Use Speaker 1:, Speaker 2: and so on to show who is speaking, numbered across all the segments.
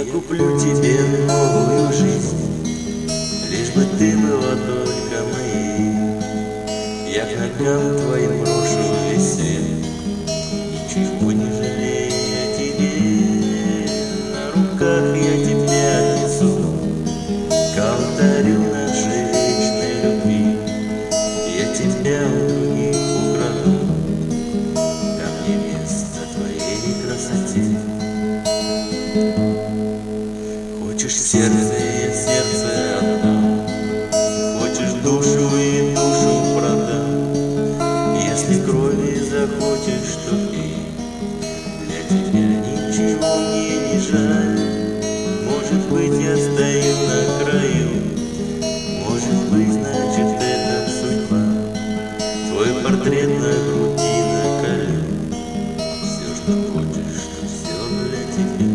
Speaker 1: куплю тебе новую жизнь, лишь бы ты была только моей. Я к ногам твоим брошу весь свет, ничего не жалея о тебе. На руках я тебя отнесу к алтарю нашей вечной любви. Я тебя у других украду, там невеста твоей красоте. Хочешь сердце, я сердце отдам, хочешь душу и душу продам. Если крови захочешь, то пей, для тебя ничего мне не жаль. Может быть, я стою на краю, может быть, значит, это судьба. Твой портрет на груди наколю, все, что хочешь, что все для тебя.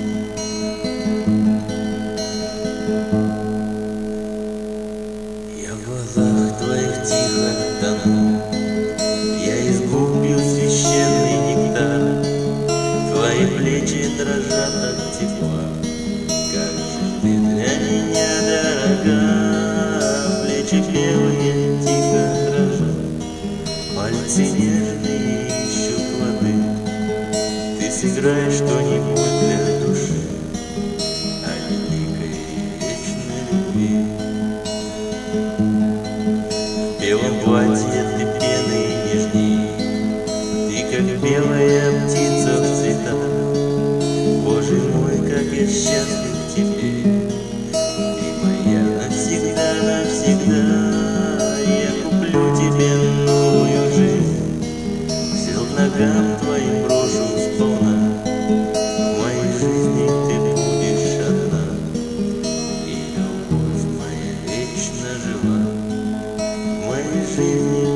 Speaker 1: Я в глазах твоих тихо тону, я из губ пью священный нектар. Твои плечи дрожат от тепла, как же ты для меня дорога. Плечи белые тихо дрожат, пальцы нежные ищут воды. Ты сыграешь что-нибудь для души о великой и вечной любви. В белом платье ты пеной нежней, ты как белая птица в цветах. Боже мой, как я счастлив теперь, ты моя навсегда, навсегда. Я куплю тебе новую жизнь, все к ногам твоим брошу сполна. В моей жизни ты будешь одна, и любовь моя вечно жива. В моей жизни